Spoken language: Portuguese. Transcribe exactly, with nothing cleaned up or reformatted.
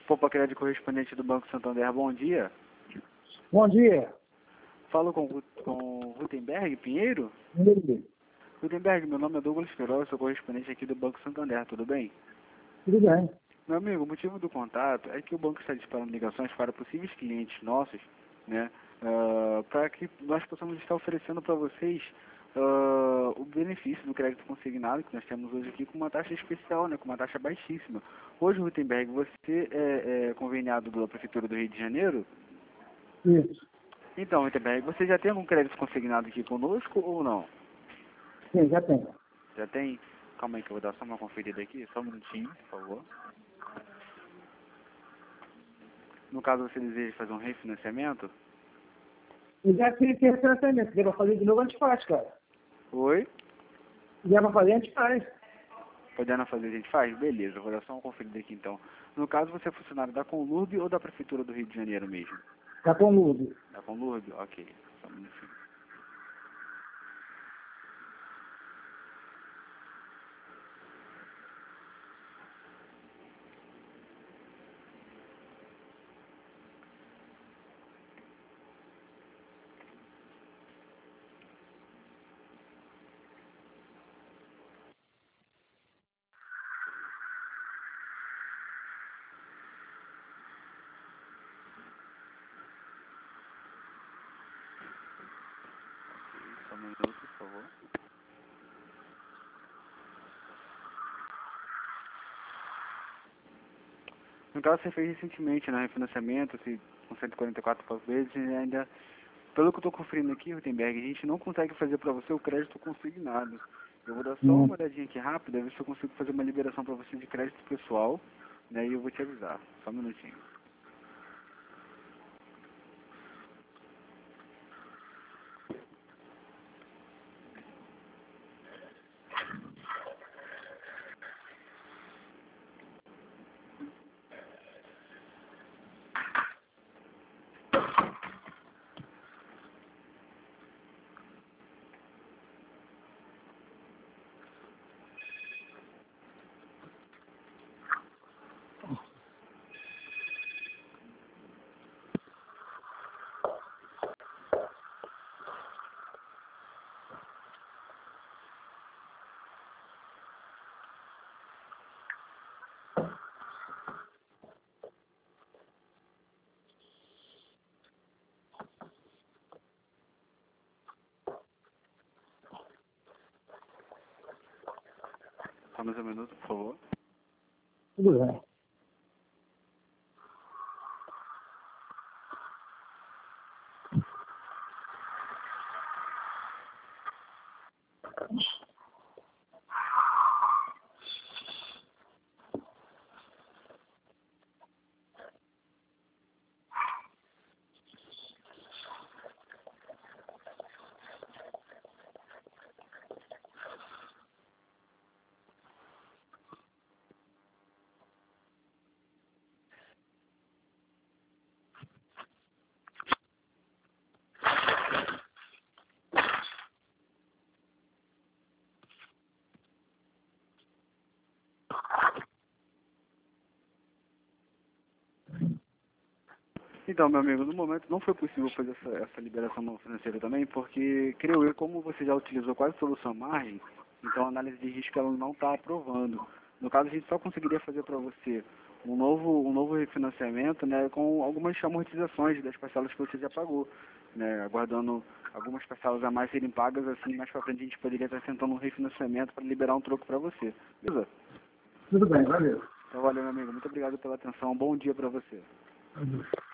Popa Crédito, correspondente do Banco Santander, bom dia. Bom dia. Falo com com Rutenberg Pinheiro? Sim. Rutenberg, meu nome é Douglas Queiroz, eu sou correspondente aqui do Banco Santander, tudo bem? Tudo bem. Meu amigo, o motivo do contato é que o banco está disparando ligações para possíveis clientes nossos, né, uh, para que nós possamos estar oferecendo para vocês uh, o benefício do crédito consignado que nós temos hoje aqui com uma taxa especial, né, com uma taxa baixíssima. Hoje, Rutenberg, você é, é conveniado da Prefeitura do Rio de Janeiro? Isso. Então, Rutenberg, você já tem algum crédito consignado aqui conosco ou não? Sim, já tenho. Já tem? Calma aí que eu vou dar só uma conferida aqui, só um minutinho, por favor. No caso, você deseja fazer um refinanciamento? Eu já fiz esse tratamento. Se der pra fazer de novo, a gente faz, cara. Oi? Se der pra fazer, a gente faz. Podendo fazer, a gente faz? Beleza, eu vou dar só uma conferida aqui então. No caso, você é funcionário da Conlurb ou da Prefeitura do Rio de Janeiro mesmo? Tá com luz. Da Conlurb? Ok, só um minutinho. Só um minuto, por favor. No caso, você fez recentemente, né, refinanciamento, assim, com cento e quarenta e quatro vezes, e ainda, pelo que eu estou conferindo aqui, Rutenberg, a gente não consegue fazer para você o crédito consignado. Eu vou dar só Hum. uma olhadinha aqui rápida, ver se eu consigo fazer uma liberação para você de crédito pessoal, né, e eu vou te avisar. Só um minutinho. Só mais um minuto, por favor. Tudo bem. Então, meu amigo, no momento não foi possível fazer essa, essa liberação não financeira também, porque, creio eu, como você já utilizou quase toda a sua margem, então a análise de risco ela não está aprovando. No caso, a gente só conseguiria fazer para você um novo, um novo refinanciamento, né, com algumas amortizações das parcelas que você já pagou, né, aguardando algumas parcelas a mais serem pagas, assim, mais para frente a gente poderia estar tentando um refinanciamento para liberar um troco para você. Beleza? Tudo bem, valeu. Então, valeu, meu amigo. Muito obrigado pela atenção. Um bom dia para você. Valeu.